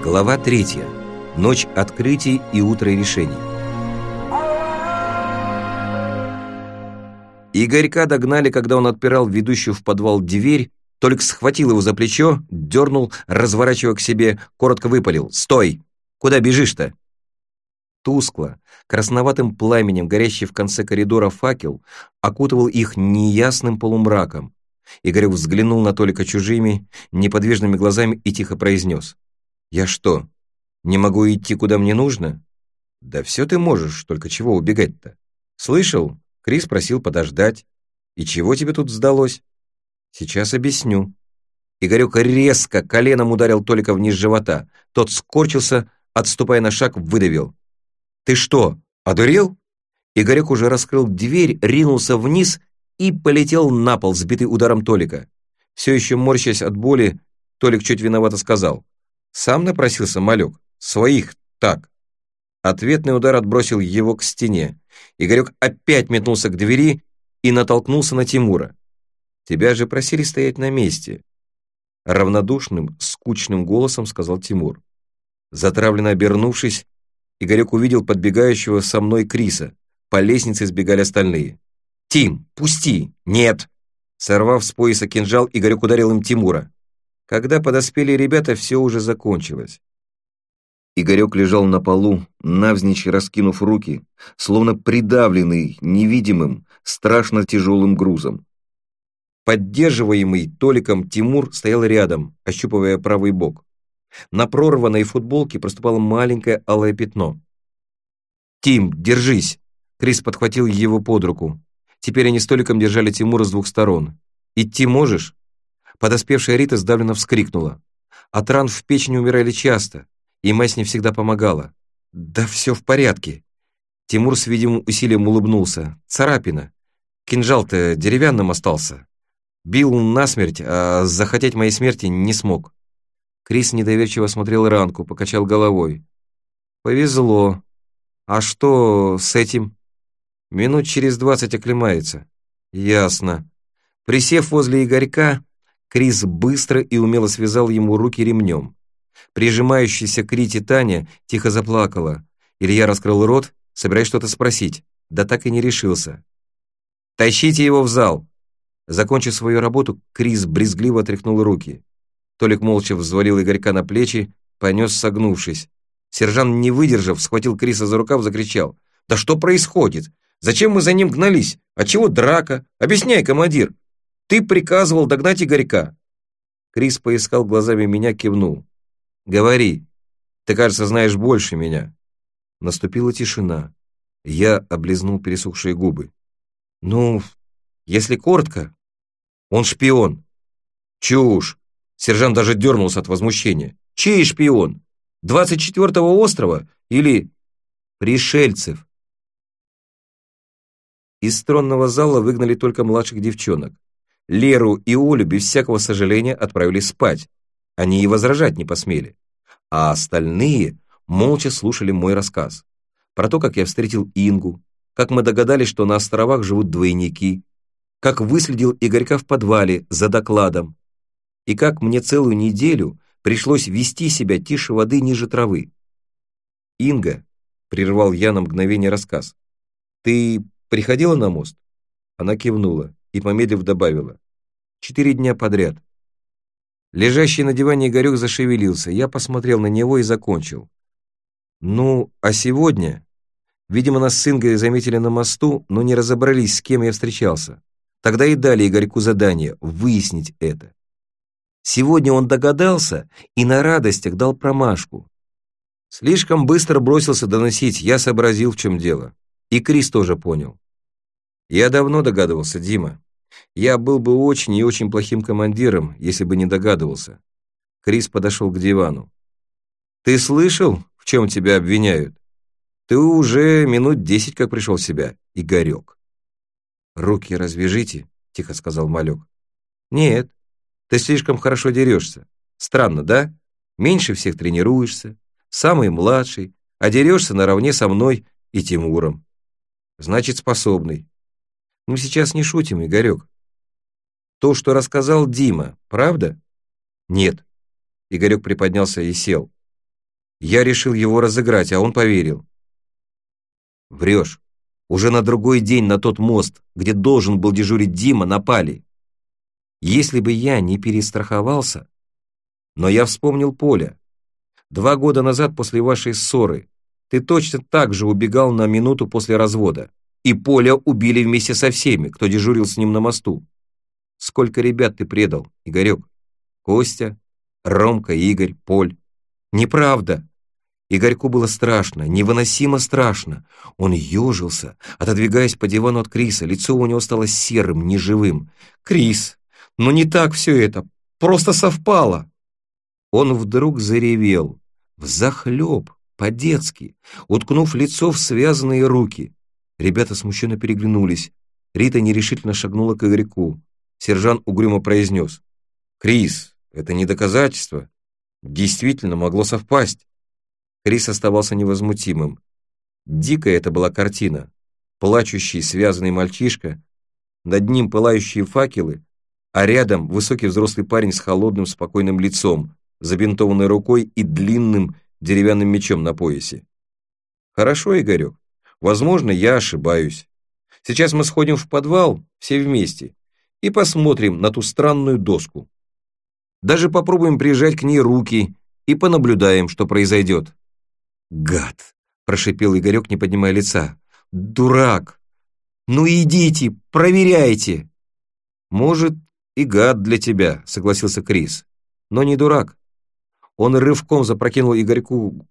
Глава 3. Ночь открытий и утро решений. Игорька догнали, когда он отпирал ведущую в подвал дверь. Толик схватил его за плечо, дернул, разворачивая к себе, коротко выпалил: «Стой! Куда бежишь-то?» Тускло, красноватым пламенем, горящий в конце коридора факел, окутывал их неясным полумраком. Игорек взглянул на Толика чужими, неподвижными глазами и тихо произнес: «Я что, не могу идти, куда мне нужно?» «Да все ты можешь, только чего убегать-то? Слышал? Крис просил подождать. И чего тебе тут сдалось?» «Сейчас объясню». Игорек резко коленом ударил Толика вниз живота. Тот скорчился, отступая на шаг, выдавил: «Ты что, одурел?» Игорек уже раскрыл дверь, ринулся вниз и полетел на пол, сбитый ударом Толика. Все еще морщась от боли, Толик чуть виновато сказал: «Сам напросился, малек? Своих так». Ответный удар отбросил его к стене. Игорек опять метнулся к двери и натолкнулся на Тимура. «Тебя же просили стоять на месте», — равнодушным, скучным голосом сказал Тимур. Затравленно обернувшись, Игорек увидел подбегающего со мной Криса. По лестнице сбегали остальные. «Тим, пусти!» «Нет!» Сорвав с пояса кинжал, Игорек ударил им Тимура. Когда подоспели ребята, все уже закончилось. Игорек лежал на полу, навзничь раскинув руки, словно придавленный невидимым, страшно тяжелым грузом. Поддерживаемый Толиком Тимур стоял рядом, ощупывая правый бок. На прорванной футболке проступало маленькое алое пятно. «Тим, держись!» Крис подхватил его под руку. Теперь они с Толиком держали Тимура с двух сторон. «Идти можешь?» Подоспевшая Рита сдавленно вскрикнула. От ран в печени умирали часто, и мать не всегда помогала. «Да все в порядке». Тимур с видимым усилием улыбнулся. «Царапина. Кинжал-то деревянным остался. Бил насмерть, а захотеть моей смерти не смог». Крис недоверчиво смотрел ранку, покачал головой. «Повезло. А что с этим?» «Минут через 20 оклемается». «Ясно». Присев возле Игорька, Крис быстро и умело связал ему руки ремнем. Прижимающаяся к Рите Таня тихо заплакала. Илья раскрыл рот, собираясь что-то спросить, да так и не решился. «Тащите его в зал!» Закончив свою работу, Крис брезгливо отряхнул руки. Толик молча взвалил Игорька на плечи, понес согнувшись. Сержант, не выдержав, схватил Криса за рукав, закричал: «Да что происходит? Зачем мы за ним гнались? Отчего драка? Объясняй, командир! Ты приказывал догнать Игорька!» Крис поискал глазами меня, кивнул. «Говори. Ты, кажется, знаешь больше меня». Наступила тишина. Я облизнул пересохшие губы. «Ну, если коротко, он шпион». «Чушь!» Сержант даже дернулся от возмущения. «Чей шпион? 24-го острова или пришельцев?» Из тронного зала выгнали только младших девчонок. Леру и Олю без всякого сожаления отправили спать. Они и возражать не посмели. А остальные молча слушали мой рассказ. Про то, как я встретил Ингу, как мы догадались, что на островах живут двойники, как выследил Игорька в подвале за докладом, и как мне целую неделю пришлось вести себя тише воды ниже травы. «Инга», — прервал я на мгновение рассказ, — «ты приходила на мост?» Она кивнула и, помедлив, добавила: 4 дня подряд. Лежащий на диване Игорек зашевелился. Я посмотрел на него и закончил. «Ну, а сегодня...» Видимо, нас с Ингой заметили на мосту, но не разобрались, с кем я встречался. Тогда и дали Игорьку задание выяснить это. Сегодня он догадался и на радостях дал промашку. Слишком быстро бросился доносить, я сообразил, в чем дело. И Крис тоже понял. Я давно догадывался, Дима. Я был бы очень и очень плохим командиром, если бы не догадывался. Крис подошел к дивану. «Ты слышал, в чем тебя обвиняют? Ты уже минут 10 как пришел в себя, Игорек». «Руки развяжите», — тихо сказал малек. «Нет, ты слишком хорошо дерешься. Странно, да? Меньше всех тренируешься, самый младший, а дерешься наравне со мной и Тимуром. Значит, способный. Мы сейчас не шутим, Игорек. То, что рассказал Дима, правда?» «Нет». Игорек приподнялся и сел. Я решил его разыграть, а он поверил. Врешь. Уже на другой день на тот мост, где должен был дежурить Дима, напали. Если бы я не перестраховался... Но я вспомнил Поля. 2 года назад после вашей ссоры ты точно так же убегал на минуту после развода. И Поля убили вместе со всеми, кто дежурил с ним на мосту. Сколько ребят ты предал, Игорек? Костя, Ромка, Игорь, Поль. Неправда. Игорьку было страшно, невыносимо страшно. Он ежился, отодвигаясь по дивану от Криса. Лицо у него стало серым, неживым. «Крис, ну не так все это, просто совпало!» Он вдруг заревел, взахлеб, по-детски, уткнув лицо в связанные руки. Ребята смущенно переглянулись. Рита нерешительно шагнула к Игорьку. Сержант угрюмо произнес: «Крис, это не доказательство. Действительно могло совпасть». Крис оставался невозмутимым. Дикая это была картина. Плачущий связанный мальчишка, над ним пылающие факелы, а рядом высокий взрослый парень с холодным спокойным лицом, забинтованной рукой и длинным деревянным мечом на поясе. «Хорошо, Игорек, возможно, я ошибаюсь. Сейчас мы сходим в подвал, все вместе, и посмотрим на ту странную доску. Даже попробуем прижать к ней руки и понаблюдаем, что произойдет». «Гад!» – прошипел Игорек, не поднимая лица. «Дурак! Ну идите, проверяйте!» «Может, и гад для тебя», – согласился Крис, – «но не дурак». Он рывком запрокинул Игорьку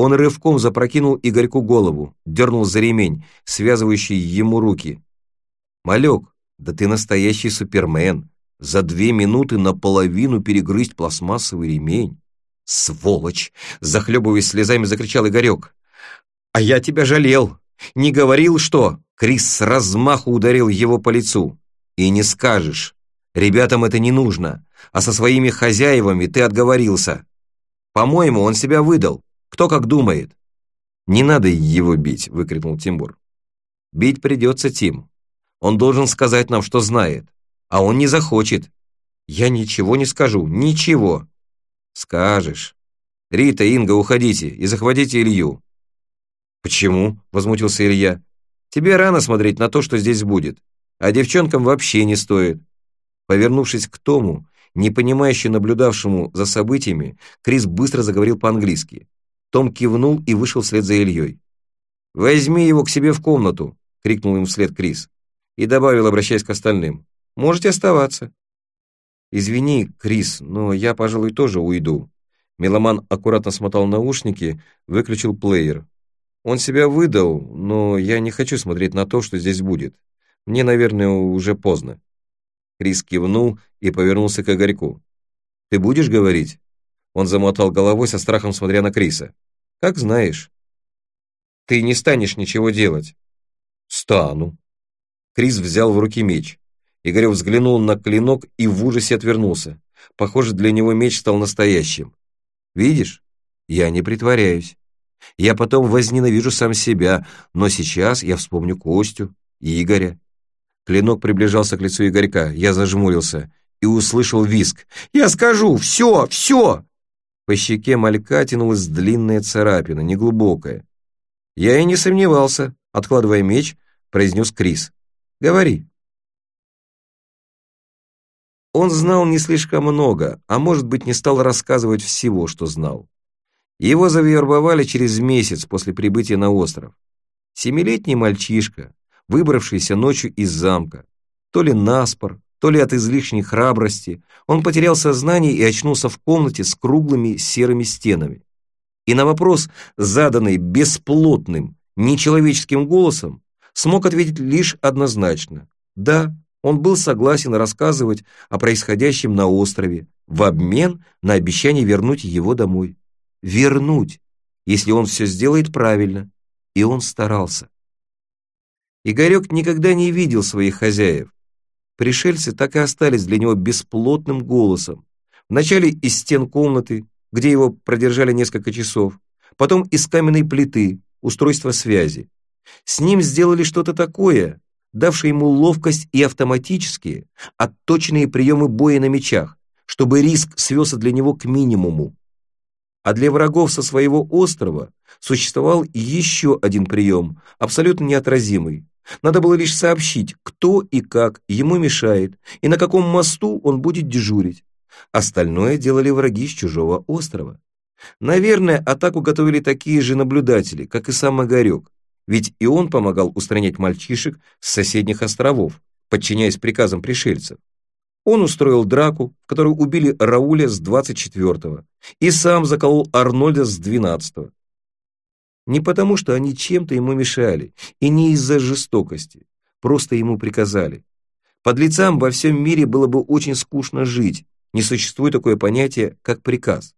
голову, дернул за ремень, связывающий ему руки. «Малек, да ты настоящий супермен. За 2 минуты наполовину перегрызть пластмассовый ремень. Сволочь!» Захлебываясь слезами, закричал Игорек. «А я тебя жалел. Не говорил, что...» Крис с размаху ударил его по лицу. «И не скажешь. Ребятам это не нужно. А со своими хозяевами ты отговорился. По-моему, он себя выдал. Кто как думает». «Не надо его бить», — выкрикнул Тимур. «Бить придется, Тим. Он должен сказать нам, что знает. А он не захочет». «Я ничего не скажу. Ничего». «Скажешь. Рита, Инга, уходите и захватите Илью». «Почему?» — возмутился Илья. «Тебе рано смотреть на то, что здесь будет. А девчонкам вообще не стоит». Повернувшись к Тому, непонимающе наблюдавшему за событиями, Крис быстро заговорил по-английски. Том кивнул и вышел вслед за Ильей. «Возьми его к себе в комнату», — крикнул им вслед Крис. И добавил, обращаясь к остальным: «Можете оставаться». «Извини, Крис, но я, пожалуй, тоже уйду». Меломан аккуратно смотал наушники, выключил плеер. «Он себя выдал, но я не хочу смотреть на то, что здесь будет. Мне, наверное, уже поздно». Крис кивнул и повернулся к Игорьку. «Ты будешь говорить?» Он замотал головой со страхом, смотря на Криса. «Как знаешь». «Ты не станешь ничего делать». «Стану». Крис взял в руки меч. Игорь взглянул на клинок и в ужасе отвернулся. Похоже, для него меч стал настоящим. «Видишь? Я не притворяюсь. Я потом возненавижу сам себя, но сейчас я вспомню Костю и Игоря». Клинок приближался к лицу Игорька. Я зажмурился и услышал визг. «Я скажу! Все! Все!» По щеке малька тянулась длинная царапина, неглубокая. «Я и не сомневался», — откладывая меч, произнес Крис. «Говори». Он знал не слишком много, а может быть, не стал рассказывать всего, что знал. Его завербовали через месяц после прибытия на остров. 7-летний мальчишка, выбравшийся ночью из замка. То ли наспор, то ли от излишней храбрости, он потерял сознание и очнулся в комнате с круглыми серыми стенами. И на вопрос, заданный бесплотным, нечеловеческим голосом, смог ответить лишь однозначно: да, он был согласен рассказывать о происходящем на острове в обмен на обещание вернуть его домой. Вернуть, если он все сделает правильно. И он старался. Игорек никогда не видел своих хозяев. Пришельцы так и остались для него бесплотным голосом. Вначале из стен комнаты, где его продержали несколько часов, потом из каменной плиты, устройства связи. С ним сделали что-то такое, давшее ему ловкость и автоматические, отточенные приемы боя на мечах, чтобы риск свелся для него к минимуму. А для врагов со своего острова существовал еще один прием, абсолютно неотразимый. Надо было лишь сообщить, кто и как ему мешает, и на каком мосту он будет дежурить. Остальное делали враги с чужого острова. Наверное, атаку готовили такие же наблюдатели, как и сам Игорек, ведь и он помогал устранять мальчишек с соседних островов, подчиняясь приказам пришельцев. Он устроил драку, в которой убили Рауля с 24-го, и сам заколол Арнольда с 12-го. Не потому, что они чем-то ему мешали, и не из-за жестокости, просто ему приказали. Подлецам во всем мире было бы очень скучно жить, не существует такое понятие, как приказ.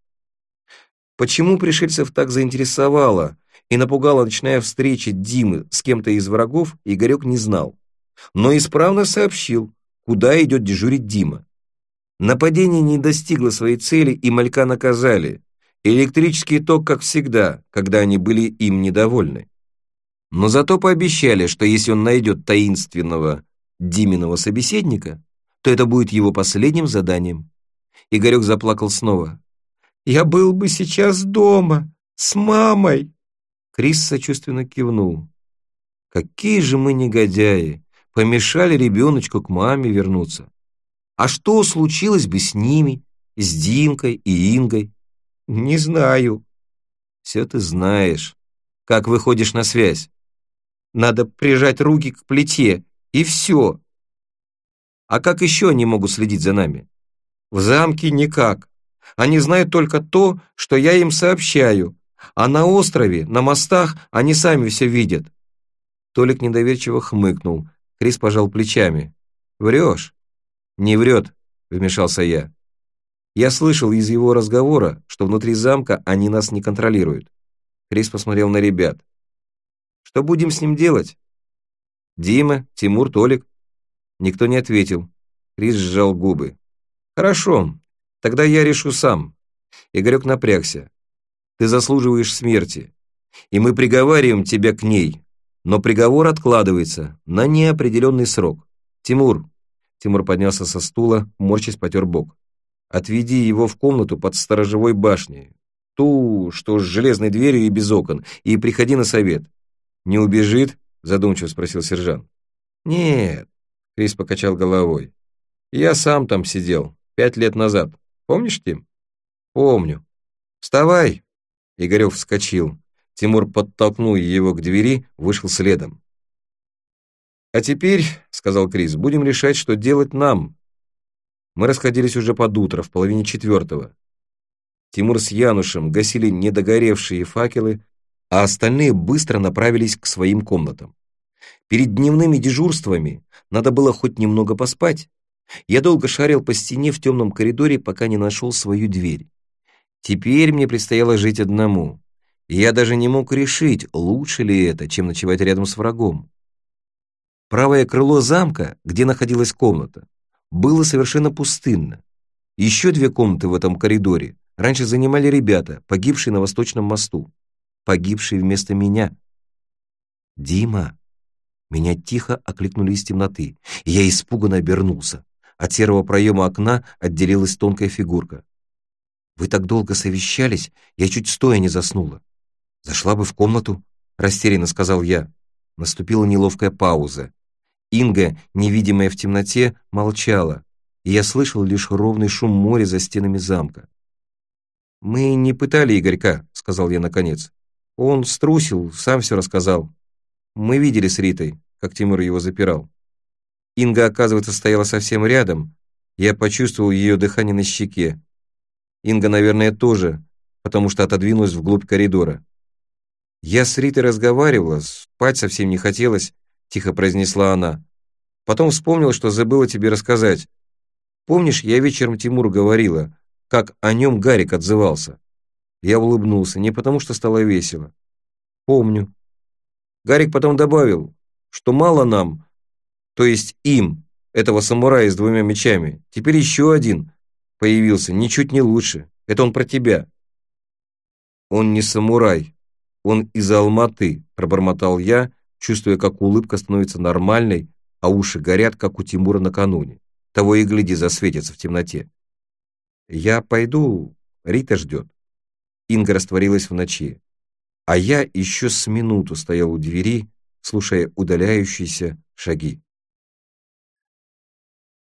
Почему пришельцев так заинтересовала и напугала ночная встреча Димы с кем-то из врагов, Игорек не знал, но исправно сообщил, куда идет дежурить Дима. Нападение не достигло своей цели, и малька наказали. Электрический ток, как всегда, когда они были им недовольны. Но зато пообещали, что если он найдет таинственного Диминого собеседника, то это будет его последним заданием. Игорек заплакал снова. «Я был бы сейчас дома, с мамой!» Крис сочувственно кивнул. «Какие же мы негодяи! Помешали ребеночку к маме вернуться. А что случилось бы с ними, с Димкой и Ингой?» «Не знаю». «Все ты знаешь. Как выходишь на связь?» «Надо прижать руки к плите, и все». «А как еще они могут следить за нами?» «В замке никак. Они знают только то, что я им сообщаю, а на острове, на мостах они сами все видят». Толик недоверчиво хмыкнул. Крис пожал плечами. «Врешь?» «Не врет», — вмешался я. «Я слышал из его разговора, что внутри замка они нас не контролируют». Крис посмотрел на ребят. «Что будем с ним делать?» «Дима, Тимур, Толик». Никто не ответил. Крис сжал губы. «Хорошо, тогда я решу сам». Игорек напрягся. «Ты заслуживаешь смерти, и мы приговариваем тебя к ней, но приговор откладывается на неопределенный срок. Тимур». Тимур поднялся со стула, морщась потер бок. «Отведи его в комнату под сторожевой башней, ту, что с железной дверью и без окон, и приходи на совет». «Не убежит?» — задумчиво спросил сержант. «Нет», — Крис покачал головой. «Я сам там сидел 5 лет назад. Помнишь, Тим?» «Помню». «Вставай!» Игорев вскочил. Тимур подтолкнул его к двери, вышел следом. «А теперь, — сказал Крис, — будем решать, что делать нам». Мы расходились уже под утро, в половине 4-го. Тимур с Янушем гасили недогоревшие факелы, а остальные быстро направились к своим комнатам. Перед дневными дежурствами надо было хоть немного поспать. Я долго шарил по стене в темном коридоре, пока не нашел свою дверь. Теперь мне предстояло жить одному. И я даже не мог решить, лучше ли это, чем ночевать рядом с врагом. Правое крыло замка, где находилась комната, было совершенно пустынно. Еще 2 комнаты в этом коридоре раньше занимали ребята, погибшие на Восточном мосту. Погибшие вместо меня. «Дима!» Меня тихо окликнули из темноты, и я испуганно обернулся. От серого проема окна отделилась тонкая фигурка. «Вы так долго совещались, я чуть стоя не заснула». «Зашла бы в комнату», — растерянно сказал я. Наступила неловкая пауза. Инга, невидимая в темноте, молчала, и я слышал лишь ровный шум моря за стенами замка. «Мы не пытали Игорька», — сказал я наконец. «Он струсил, сам все рассказал. Мы видели с Ритой, как Тимур его запирал. Инга, оказывается, стояла совсем рядом. Я почувствовал ее дыхание на щеке. Инга, наверное, тоже, потому что отодвинулась вглубь коридора. Я с Ритой разговаривала, спать совсем не хотелось», — тихо произнесла она. «Потом вспомнила, что забыла тебе рассказать. Помнишь, я вечером Тимуру говорила, как о нем Гарик отзывался?» Я улыбнулся, не потому что стало весело. «Помню». Гарик потом добавил, что мало нам, то есть им, этого самурая с 2 мечами. Теперь еще один появился, ничуть не лучше. Это он про тебя. «Он не самурай, он из Алматы», — пробормотал я, чувствуя, как улыбка становится нормальной, а уши горят, как у Тимура накануне. Того и гляди, засветится в темноте. «Я пойду, Рита ждет». Инга растворилась в ночи. А я еще с минуту стоял у двери, слушая удаляющиеся шаги.